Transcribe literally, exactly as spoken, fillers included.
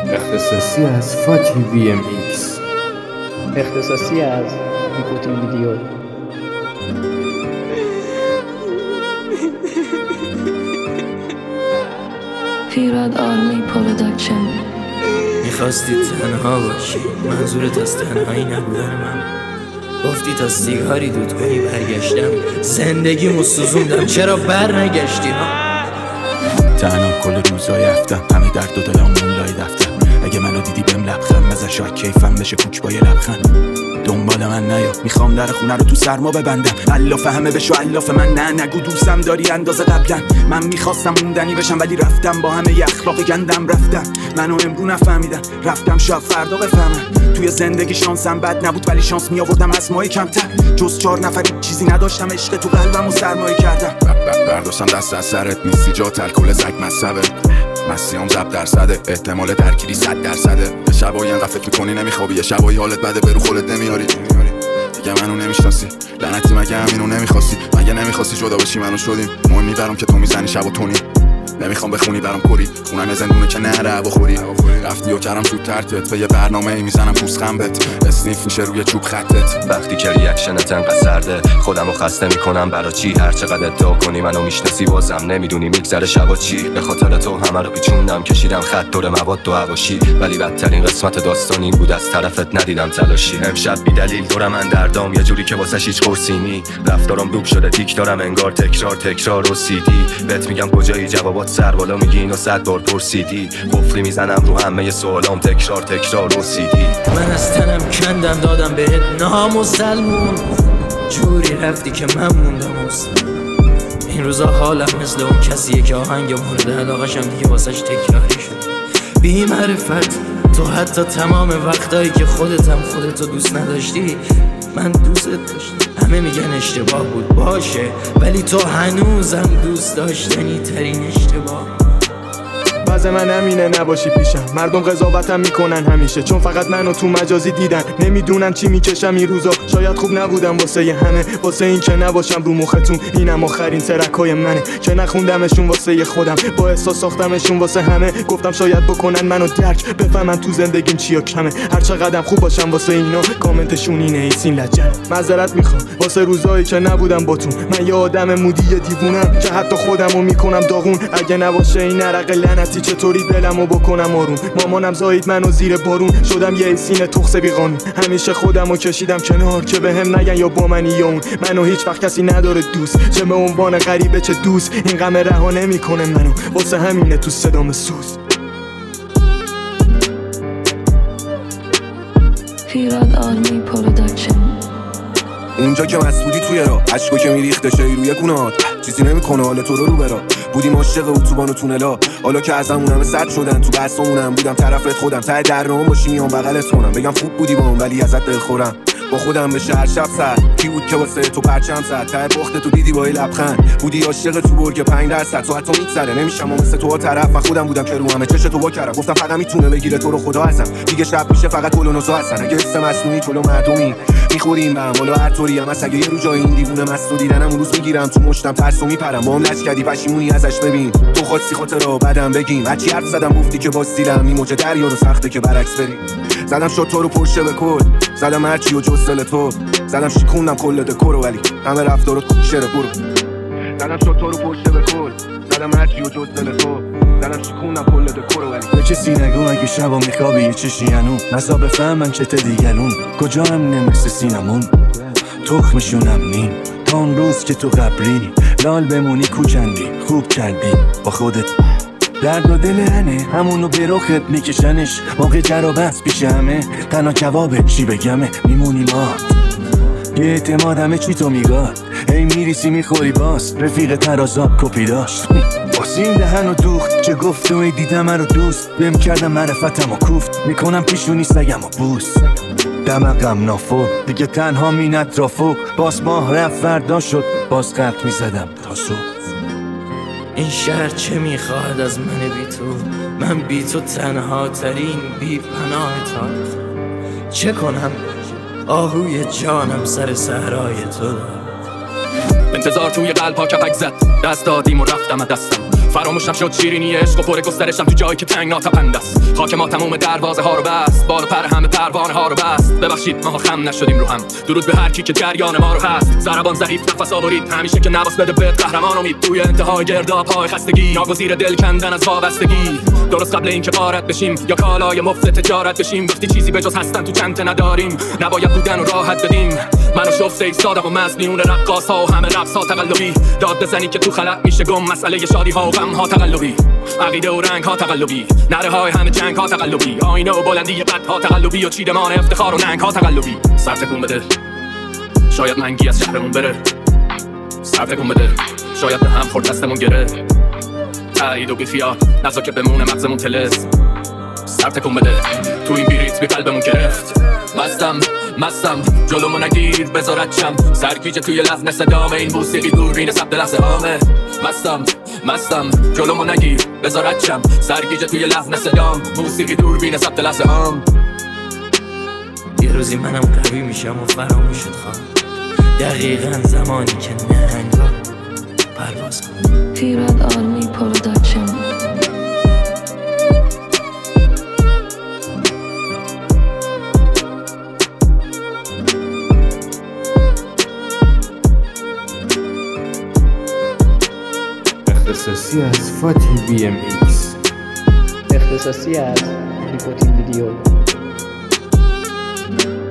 اختصاصی از فاتی وی ام ایکس، اختصاصی از نیکوتین ویدیو. پیراد آرمی پروداکشن. میخواستی تنها باشی، منظورت از تنهایی نبودن من. گفتی تا سیگاری دود کنی برگشتم، زندگیمو سوزوندم چرا بر نگشتی ها؟ تنها کل روزای هفتم، همه درد و دلم مولای دفتر. اگه منو دیدی بهم لبخند بزن، شاید کیفم بشه کوک با یه لبخند. دنبال من نیا، میخوام در خونه رو تو سرما ببندم. الاف همه بشو الاف من، نه نگو دوستم داری اندازه قبلا. من میخواستم موندنی بشم ولی رفتم با همه ی اخلاق گندم. رفتم منو امرو نفهمیدن، رفتم شب فردا بفهمن. توی زندگی شانسم بد نبود ولی شانس میآوردم از ماهی کمتر. جز چهار نفری چیزی نداشتم، عشق تو قلبمو سرمایه کردم. برداشتم دست از سرت، نیستی جا الکل زک مصبه. مسیام زب درصده، احتمال درگیری صد درصده. یه شبایی انقدر فکر میکنی نمیخوابی، یه شبایی حالت بده برو خودت نمیاری. دیگه منو نمیشناسی لعنتی، مگه همینو نمیخواستی؟ مگه نمیخواستی جدا بشی منو شدیم؟ مهم برام که تو میزنی شب و تونی. نمیخوام بخونی برام کری، خونم یه زندونه که نهره هوا خوری. رفتی و کردم زود ترتت، به یه برنامه ای میزنم پوست خنبت. اسنیف میشه روی چوب خطت. وقتی که ریاکشنت انقدر سرده، خودمو خسته میکنم برا چی؟ هر چقدر ادعا کنی منو میشناسی بازم نمیدونی میگذره شبا چی. به خاطر تو همه رو پیچوندم، کشیدم خط دور مواد و هواشی. ولی بدترین قسمت داستان این بود از طرفت ندیدم تلاشی. امشب بی دلیل دورم اندردام، یه جوری که واسش هیچ قرصی. رفتارم دوب شده تیک دارم انگار تکرار تکرار و سیدی. بهت میگم کجایی جوابات سر بالا میگی اینو صد بار پرسیدی. قفلی میزنم رو همه سوالام تکرار تکرار و سیدی. من از تنم کندم دادم بهت نامسلمون، جوری رفتی که من موندم اصلا. این روزا حالم مثل اون کسیه که آهنگ مورد علاقشم دیگه واسش تکراری شد. بی معرفت تو حتی تمام وقتایی که خودتم خودتو دوست نداشتی من دوست داشتم. همه میگن اشتباه بود، باشه، ولی تو هنوزم دوست داشتنی ترین اشتباه. واسه من همینه نباشی پیشم، مردم قضاوتم میکنن همیشه چون فقط منو تو مجازی دیدن. نمیدونن چی میکشم این روزا، شاید خوب نبودم واسه ی همه. واسه این که نباشم رو مختون، اینم آخرین ترکای منه که نخوندمشون واسه ی خودم، با احساس ساختمشون واسه همه. گفتم شاید بکنن منو درک، بفهمن تو زندگیم چیا کمه. هر چقدرم خوب باشم واسه اینا، کامنتشون اینه ایسین لجن. معذرت میخوام واسه روزایی که نبودم باتون. من یه آدم مودی دیوونم که حتی خودمو میکنم داغون. اگه نباشه این عرق لعنتی چطوری دلمو بکنم آروم؟ مامانم زایید منو زیر بارون، شدم یه ایسین تخس بی قانون. همیشه خودمو کشیدم کنار که بهم نگن یا با منی یا اون. منو هیچ وقت کسی نداره دوست، چه به عنوان غریبه چه دوست. این غم رها نمیکنه منو، واسه همینه تو صدام سوز. پیراد آرمی پروداکشن. اونجا که مسئولی توی را عشقو که میریخته شایی روی گونات، چیزی نمیکنه حال تو رو رو برا. بودیم عاشق اتوبان و تونلا، حالا که ازمون همه سرد شدن. تو بحثمونم بودم طرفت خودم، ته درام باشی میام بغلت کنم. بگم خوب بودی بام ولی ازت دلخورم. با خودم به شهر شب سر کی بود که واسه تو پرچم زد. ته بخت تو دیدی با لبخند، بودی عاشق تو برگ پنج درصد. تو حتی میگذره نمیشم مثل تو طرف. من خودم بودم که رو همه چش تو وا کردم. گفتم فقط میتونه بگیره تو رو خدا ازم. دیگه شب میشه فقط گل و نوزا هستن. اگه حس مصنوعی جلو مردمی میخوریم به هم، حالا هر طوری هم. اگه یه رو جای این دیوونه مستو دیدنم اون روز میگیرم تو مشتم ترسو میپرم. با هم لج کردی پشیمونی ازش ببین. تو خواستی خاطرا بعدم بگیم. هرچی حرف زدم گفتی که باز دیدم این موج دریا رو سخته که برعکس بریم. زدم شد تو رو پرشه به کل، زدم هرچی و جز دل تو. زدم شیکوندم کل دکورو ولی همه رفتارات شر برو. زدم شد تو رو پرشه به کل، زدم هرچی و جز دل تو. زدم شیکوندم کل دکورو ولی به کسی نگو اگه شبا میخوابی یه چشی هنون. نزا بفهمن که تدیگلون کجا هم نمسه سینمون. تخمشونم نیم تا اون روز که تو قبری لال بمونی کوچندی. خوب کردی با خودت، درد و دل هنه همونو به رخت میکشنش. موقع جرابت پیش همه تنها جواب چی بگمه. میمونی مات یه اعتماد همه چی تو میگاد. هی میریسی میخوری باز رفیق ترازا کپی داشت. باسیم دهن و دوخت که گفت و ای دیدم رو دوست. بهم کردم معرفتم و کوفت، میکنم پیشونی سگم و بوس. دمقم نافو دیگه تنها مینت رافو. باز ماه رفت وردا شد، باز قلط میزدم تا صبح. این شهر چه میخواهد از من بی تو؟ من بی تو تنها ترین بی پناه تاریخ. چه کنم آهوی جانم سر صحرای تو دارم. انتظار توی قلب ها کپک زد، دست دادیم و رفتم از دستم. فراموشم شد شیرینی عشق و پر گسترشم تو جایی که تنگ ناتپند است. خاک ما تموم دروازه ها رو بست، بال و پر همه پروانه ها رو بست. ببخشید ما خم نشدیم رو هم، درود به هر کی که جریان ما رو هست. ضربان ضعیف نفس آورید، همیشه که نواس بده به قهرمان امید. توی انتهای گرداب های خستگی، ناگزیر دل کندن از وابستگی. درست قبل اینکه غارت بشیم یا کالای مفت تجارت بشیم، گفتی چیزی به جز هستن تو چنته نداریم، نباید بودن رو راحت بدیم. منو شفته ایستادم و مظنون رقاص ها و همه رقص ها تقلبی. داد بزنی که تو خلأ میشه گم، مسئله شادی ها و غم ها تقلبی. عقیده و رنگ ها تقلبی، نره های همه جنگ ها تقلبی. آینه و بلندی قد ها تقلبی و چیدمان افتخار و ننگ ها تقلبی. سر تکون بده شاید منگی از شهرمون بره، سر تکون بده شاید به هم خورد دستمون گره. تایید و بیخیال نزا که بمونه مغزمون تلس. سر تکون بده تو این بیریت بی قلبمون گرفت. مستم مستم جلومو نگیر بذارت چم، سرگیجه توی لحن صدام این موسیقی دوربین ثبت لحظه هامه. مستم مستم جلومو نگیر بذارت چم، سرگیجه توی لحن صدام موسیقی دوربین ثبت لحظه هام. یه روزی منم قوی میشم و فراموش شد خواهم، دقیقا زمانی که نهنگا پرواز کنم. فیراد آرمی پروداکشن. اختصاصی از فاتی وی ام ایکس. اختصاصی از نیکوتین ویدیو.